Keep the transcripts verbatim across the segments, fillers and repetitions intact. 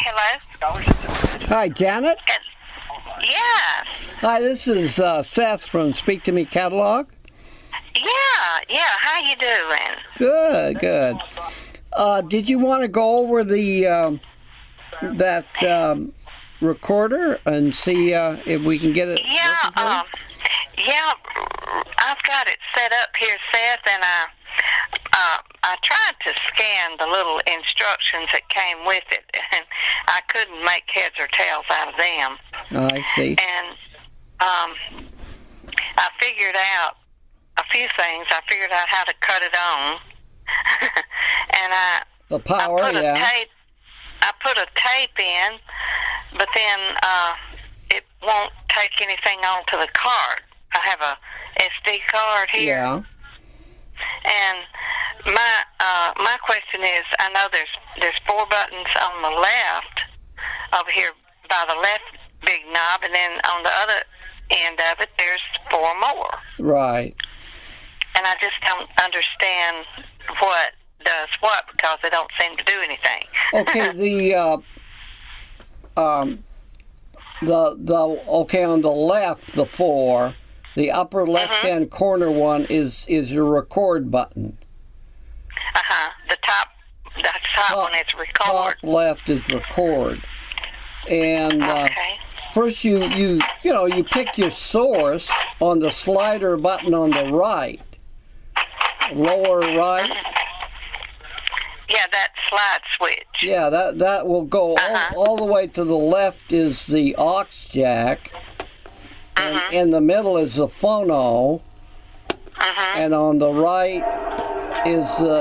hello. Hi, Janet. Yes. Hi, this is uh, Seth from Speak to Me Catalog. Yeah, yeah. How you doing? Good, good. Uh, did you want to go over the um, that um, recorder and see uh, if we can get it? Yeah, um, yeah. I've got it set up here, Seth, and I uh, I tried to scan the little instructions that came with it, and I couldn't make heads or tails out of them. Oh, I see. And um, I figured out a few things. I figured out how to cut it on, and I the power, I put yeah. a tape. I put a tape in, but then uh, it won't take anything onto the card. I have a S D card here. Yeah. And my uh, my question is, I know there's there's four buttons on the left over here by the left big knob, and then on the other end of it, there's four more. Right. And I just don't understand what does what because they don't seem to do anything. Okay. The uh, um the the okay on the left, the four. The upper left-hand mm-hmm. corner one is, is your record button. Uh-huh. The top the top, top one is record. Top left is record. And uh, okay. first you, you you know, you pick your source on the slider button on the right. Lower right. Yeah, that slide switch. Yeah, that, that will go uh-huh. all, all the way to the left is the aux jack. And mm-hmm. in the middle is the phono, mm-hmm. and on the right is the.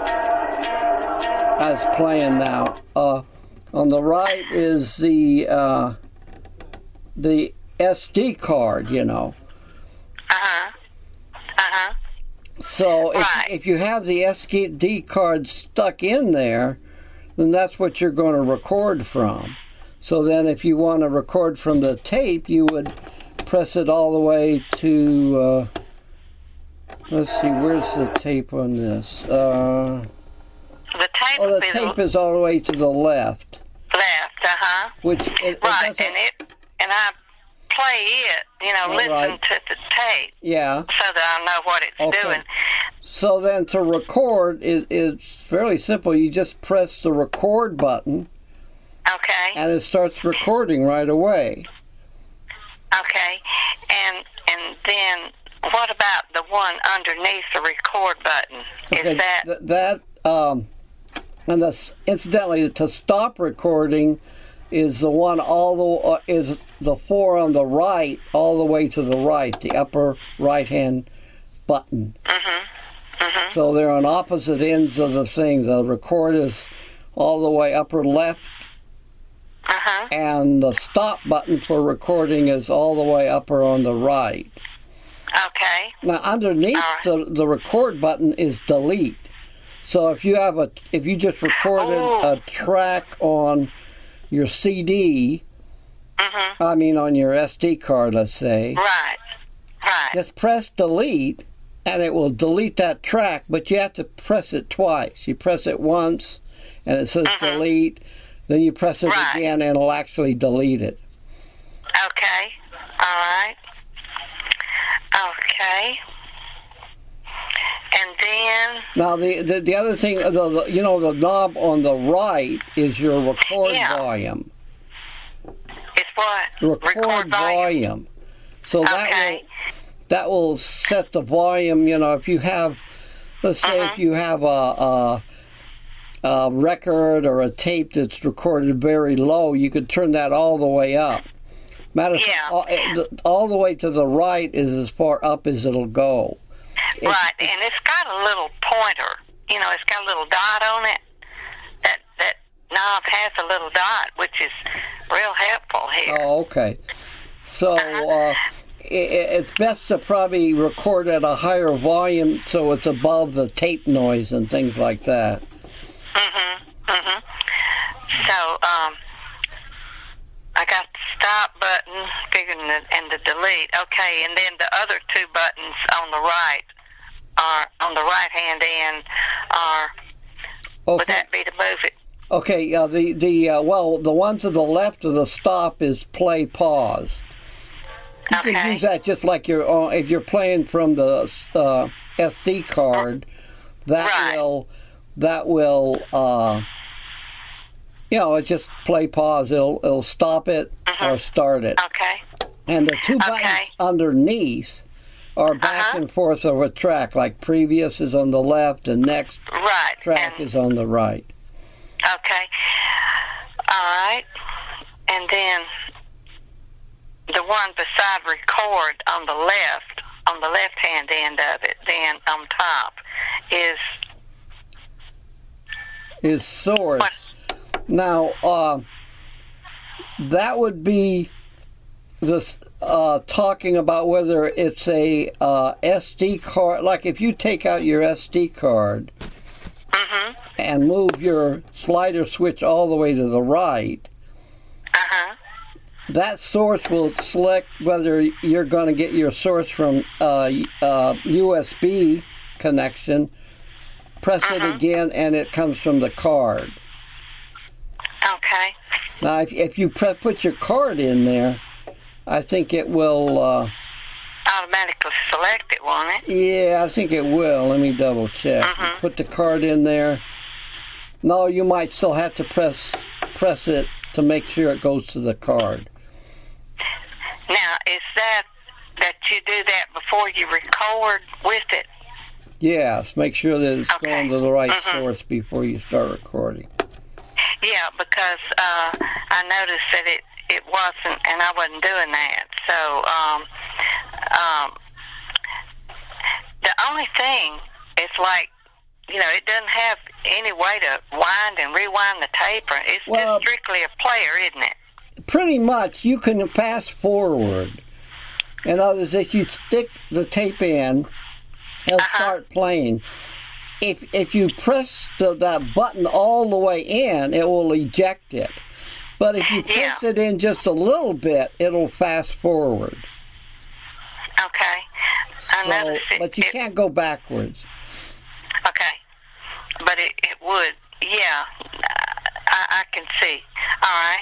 Uh, it's playing now. Uh, on the right is the uh, the S D card. You know. Uh huh. Uh huh. So if right. if you have the S D card stuck in there, then that's what you're going to record from. So then, if you want to record from the tape, you would press it all the way to, uh, let's see, where's the tape on this? Uh, the tape, oh, the tape is all the way to the left. Left, uh-huh. Which it, right, it and it, and I play it, you know, listen right. to the tape. Yeah. So that I know what it's okay. doing. So then to record is is fairly simple. You just press the record button. Okay. And it starts recording right away. Okay, and and then what about the one underneath the record button? Is okay, that th- that um, and that's incidentally to stop recording is the one all the uh, is the four on the right all the way to the right, the upper right hand button. Mm-hmm. Mm-hmm. So they're on opposite ends of the thing. The record is all the way upper left. Uh-huh. And the stop button for recording is all the way upper on the right. Okay. Now underneath right. the the record button is delete. So if you have a if you just recorded oh. a track on your C D, mm-hmm. I mean on your S D card, let's say. Right. Right. Just press delete, and it will delete that track. But you have to press it twice. You press it once, and it says mm-hmm. delete. Then you press it right. again, and it'll actually delete it. Okay. All right. Okay. And then... Now, the, the, the other thing, the, the, you know, the knob on the right is your record yeah. volume. It's what? Record, record volume. volume. So okay. that will, that will set the volume, you know, if you have, let's say uh-huh. if you have a... a a record or a tape that's recorded very low, you could turn that all the way up. Matter of yeah. all, all the way to the right is as far up as it'll go. Right, it, and it's got a little pointer. You know, it's got a little dot on it. That that knob has a little dot, which is real helpful here. Oh, okay. So uh, it, it's best to probably record at a higher volume so it's above the tape noise and things like that. Mhm. Mhm. So, um, I got the stop button, figuring the, and the delete. Okay, and then the other two buttons on the right are on the right hand end are. Okay. Would that be to move it? Okay, uh, the, the uh, well, the one to the left of the stop is play pause. You okay. can use that just like you're, uh, if you're playing from the uh, S D card, that right. will, that will, uh, you know, it's just play pause. It'll, it'll stop it mm-hmm. or start it. Okay. And the two buttons okay. underneath are back uh-huh. and forth of a track, like previous is on the left and next right. track and, is on the right. Okay. All right. And then the one beside record on the left, on the left-hand end of it, then on top, is... Is source. What? Now, uh, that would be this uh, talking about whether it's a uh, S D card. Like if you take out your S D card mm-hmm. and move your slider switch all the way to the right, uh-huh. that source will select whether you're going to get your source from uh, uh, U S B connection. Press uh-huh. it again, and it comes from the card. Okay. Now, if, if you pre- put your card in there, I think it will... Uh, automatically select it, won't it? Yeah, I think it will. Let me double check. Mm-hmm. Put the card in there. No, you might still have to press press it to make sure it goes to the card. Now, is that that you do that before you record with it? Yes, make sure that it's okay. going to the right mm-hmm. source before you start recording. Yeah, because uh, I noticed that it, it wasn't, and I wasn't doing that. So, um, um, the only thing is like, you know, it doesn't have any way to wind and rewind the tape. It's well, just strictly a player, isn't it? Pretty much. You can fast forward. In other words, if you stick the tape in, it'll uh-huh. start playing. If if you press the, that button all the way in, it will eject it. But if you press yeah. it in just a little bit, it'll fast forward. Okay. I so, noticed it. But you it, can't go backwards. Okay. But it, it would. Yeah. I, I can see. All right.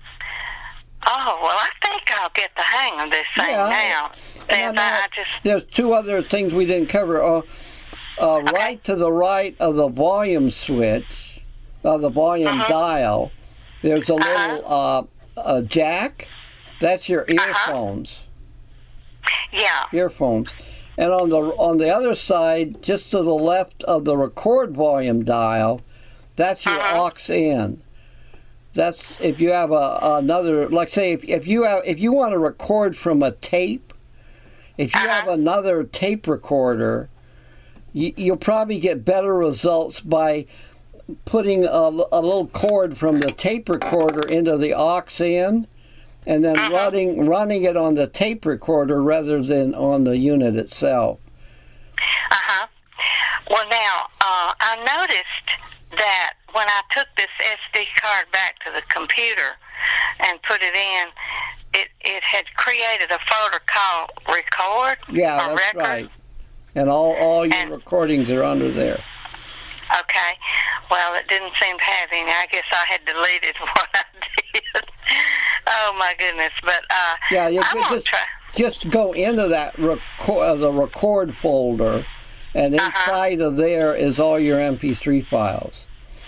Oh, well, I think I'll get the hang of this thing yeah, now. And I, I just... There's two other things we didn't cover. Uh, uh, okay. Right to the right of the volume switch, of the volume uh-huh. dial, there's a uh-huh. little uh, a jack. That's your earphones. Uh-huh. Yeah. Earphones. And on the on the other side, just to the left of the record volume dial, that's your uh-huh. aux in. That's if you have a another, like say if, if you have if you want to record from a tape, if you uh-huh. have another tape recorder, you, you'll probably get better results by putting a, a little cord from the tape recorder into the aux in, and then uh-huh. running running it on the tape recorder rather than on the unit itself. Uh huh. Well, now uh, I noticed that when I took this S D card back to the computer and put it in, it it had created a folder called Record. Yeah, or that's record. right. And all, all your and, recordings are under there. Okay. Well, it didn't seem to have any. I guess I had deleted what I did. Oh, my goodness. But uh, yeah, you I'm could going to just, try. Just go into that record, uh, the record folder, and inside uh-huh. of there is all your M P three files.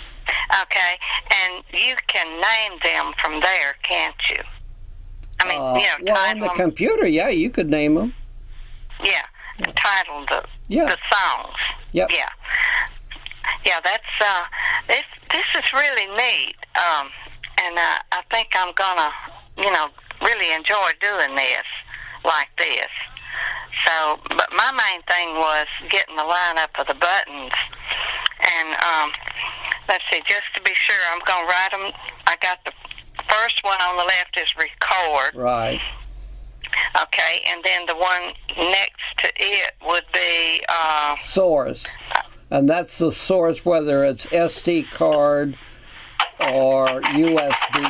Okay, and you can name them from there, can't you? I mean, uh, you know, well, on the them. computer, yeah, you could name them. Yeah, title the yeah. the songs. Yep. Yeah, yeah. That's uh, this this is really neat, um, and uh, I think I'm gonna, you know, really enjoy doing this like this. So, but my main thing was getting the lineup of the buttons, and um. Let's see, just to be sure, I'm going to write them. I got the first one on the left is record. Right. Okay, and then the one next to it would be... Uh, source. And that's the source, whether it's S D card or U S B.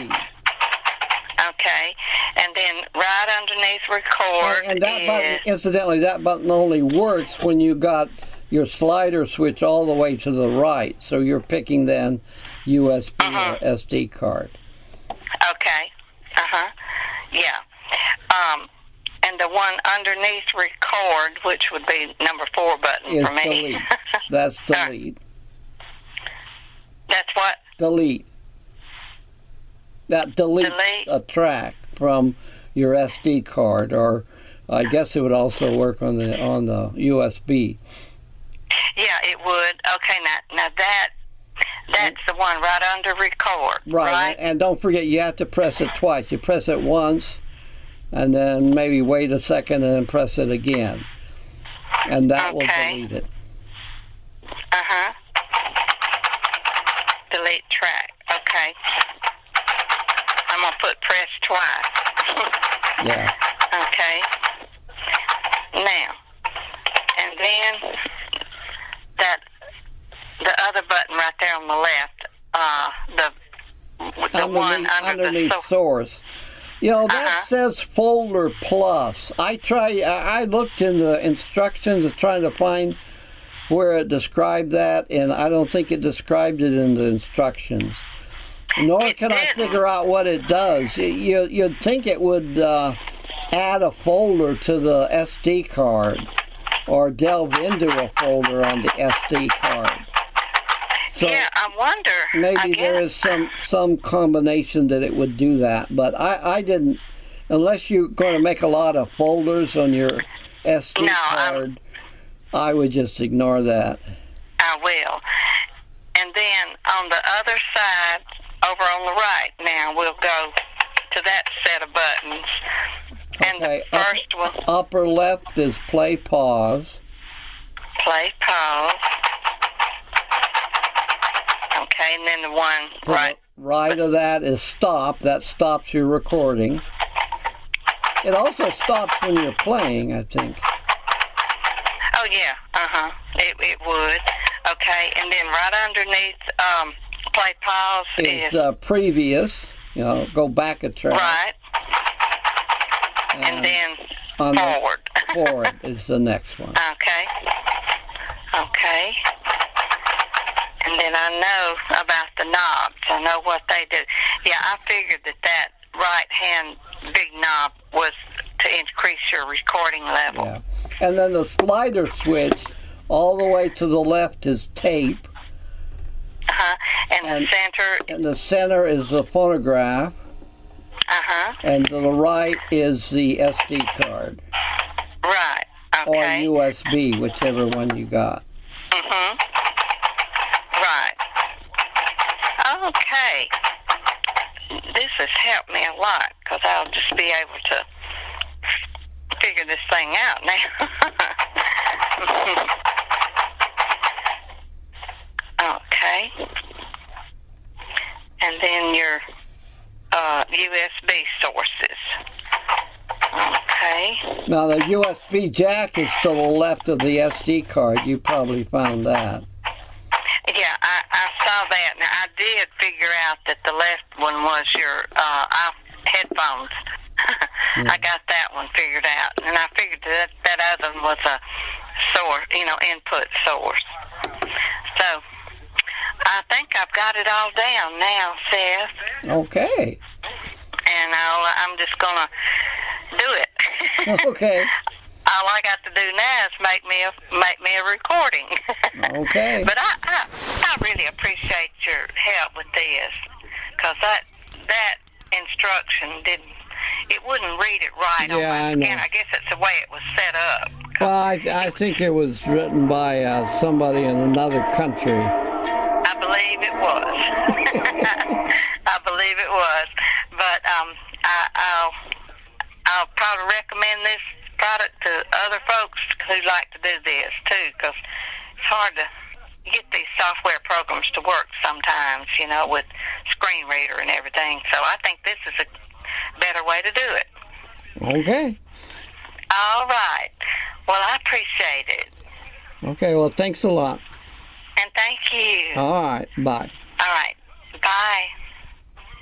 Okay, and then right underneath record And, and that is... button, incidentally, that button only works when you got your slider switch all the way to the right. So you're picking then U S B uh-huh. or S D card. Okay. Uh-huh. Yeah. Um, and the one underneath record, which would be number four button is for me. delete. That's delete. That's what? Delete. That deletes Delete. a track from your S D card, or I guess it would also work on the on the U S B. Yeah, it would. Okay, now now that that's the one right under record, right? right? And don't forget, you have to press it twice. You press it once, and then maybe wait a second and then press it again, and that okay. will delete it. Uh huh. Delete track. Okay. I'm gonna put press twice. Yeah. Okay. Now, and then that the other button right there on the left, uh, the the underneath, one under underneath the so- source. You know, that uh-huh. says folder plus. I try. I looked in the instructions of trying to find where it described that, and I don't think it described it in the instructions. Nor It can I didn't. figure out what it does. You, you'd think it would uh, add a folder to the S D card or delve into a folder on the S D card. So yeah, I wonder. maybe I there guess. is some, some combination that it would do that. But I, I didn't, unless you're going to make a lot of folders on your S D No, card, I'm- I would just ignore that. I will. And then on the other side, over on the right now, we'll go to that set of buttons. And Okay, the first up, one, upper left is play pause. play pause. Okay, and then the one To right. the right of that is stop. That stops your recording. It also stops when you're playing, I think. Oh, yeah. Uh-huh. It, it would. Okay, and then right underneath um, play pause It's is... uh, previous. You know, go back a track. right. And, And then on the forward. forward is the next one. Okay. Okay. And then I know about the knobs. I know what they do. Yeah, I figured that that right-hand big knob was to increase your recording level. Yeah. And then the slider switch all the way to the left is tape. Uh-huh. And, And- the center, And the center is the phonograph. uh-huh. And to the right is the S D card. Right. Or Okay. U S B, whichever one you got. Mm-hmm. Right. Okay. This has helped me a lot because I'll just be able to figure this thing out now. Okay. And then your uh, U S B sources. Okay. Now the U S B jack is to the left of the S D card. You probably found that. Yeah, I, I saw that. Now, I did figure out that the left one was your uh, I- headphones. Yeah. I got that one figured out. And I figured that that other one was a source, you know, input source. So, I think I've got it all down now, Seth. Okay. And I'll, I'm just going to do it. Okay. All I got to do now is make me a make me a recording. Okay. But I, I I really appreciate your help with this, because that that instruction didn't it wouldn't read it right on Yeah, my I know. skin. I guess it's the way it was set up. Well, I, I think it was written by uh, somebody in another country. I believe it was. I believe it was. But um, I, I'll I'll probably recommend this product to other folks who like to do this too, because it's hard to get these software programs to work sometimes, you know, with screen reader and everything. So I think this is a better way to do it. Okay. All right. Well, I appreciate it. Okay, well, thank you a lot. And thank you. All right, bye. All right. Bye.